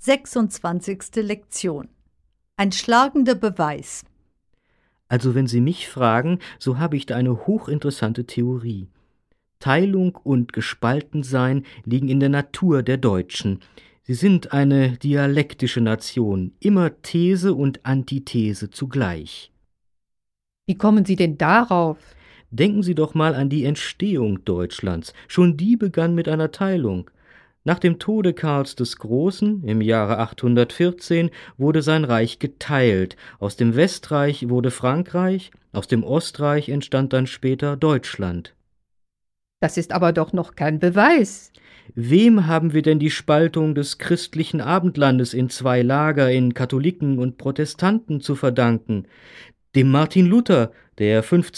26. Lektion. Ein schlagender Beweis. Also wenn Sie mich fragen, so habe ich da eine hochinteressante Theorie. Teilung und Gespaltensein liegen in der Natur der Deutschen. Sie sind eine dialektische Nation, immer These und Antithese zugleich. Wie kommen Sie denn darauf? Denken Sie doch mal an die Entstehung Deutschlands. Schon die begann mit einer Teilung. Nach dem Tode Karls des Großen im Jahre 814 wurde sein Reich geteilt. Aus dem Westreich wurde Frankreich, aus dem Ostreich entstand dann später Deutschland. Das ist aber doch noch kein Beweis. Wem haben wir denn die Spaltung des christlichen Abendlandes in zwei Lager, in Katholiken und Protestanten, zu verdanken? Dem Martin Luther, der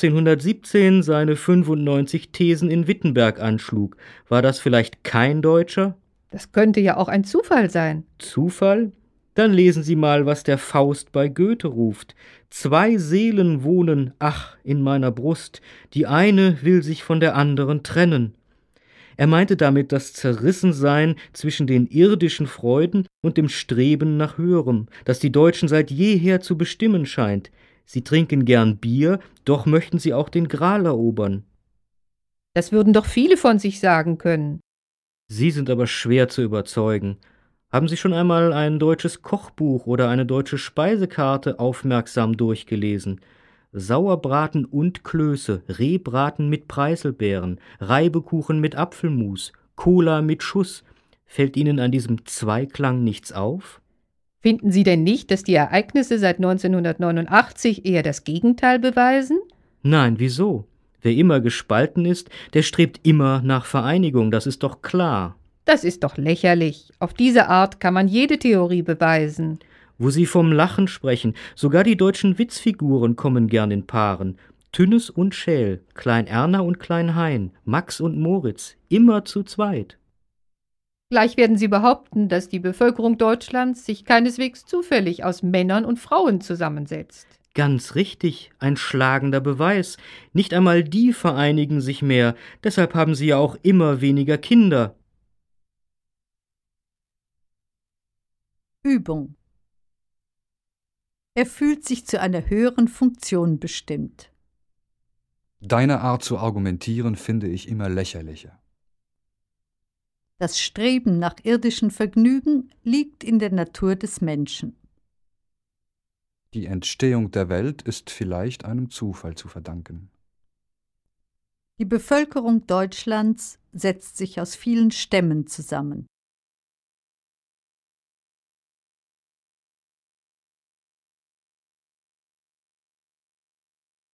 1517 seine 95 Thesen in Wittenberg anschlug. War das vielleicht kein Deutscher? Das könnte ja auch ein Zufall sein. Zufall? Dann lesen Sie mal, was der Faust bei Goethe ruft. Zwei Seelen wohnen, ach, in meiner Brust, die eine will sich von der anderen trennen. Er meinte damit das Zerrissensein zwischen den irdischen Freuden und dem Streben nach Höherem, das die Deutschen seit jeher zu bestimmen scheint. Sie trinken gern Bier, doch möchten sie auch den Gral erobern. Das würden doch viele von sich sagen können. Sie sind aber schwer zu überzeugen. Haben Sie schon einmal ein deutsches Kochbuch oder eine deutsche Speisekarte aufmerksam durchgelesen? Sauerbraten und Klöße, Rehbraten mit Preiselbeeren, Reibekuchen mit Apfelmus, Cola mit Schuss. Fällt Ihnen an diesem Zweiklang nichts auf? Finden Sie denn nicht, dass die Ereignisse seit 1989 eher das Gegenteil beweisen? Nein, wieso? Wer immer gespalten ist, der strebt immer nach Vereinigung, das ist doch klar. Das ist doch lächerlich. Auf diese Art kann man jede Theorie beweisen. Wo Sie vom Lachen sprechen, sogar die deutschen Witzfiguren kommen gern in Paaren. Tünnes und Schäl, Klein Erna und Klein Hein, Max und Moritz, immer zu zweit. Gleich werden Sie behaupten, dass die Bevölkerung Deutschlands sich keineswegs zufällig aus Männern und Frauen zusammensetzt. Ganz richtig, ein schlagender Beweis. Nicht einmal die vereinigen sich mehr, deshalb haben sie ja auch immer weniger Kinder. Übung. Er fühlt sich zu einer höheren Funktion bestimmt. Deine Art zu argumentieren finde ich immer lächerlicher. Das Streben nach irdischen Vergnügen liegt in der Natur des Menschen. Die Entstehung der Welt ist vielleicht einem Zufall zu verdanken. Die Bevölkerung Deutschlands setzt sich aus vielen Stämmen zusammen.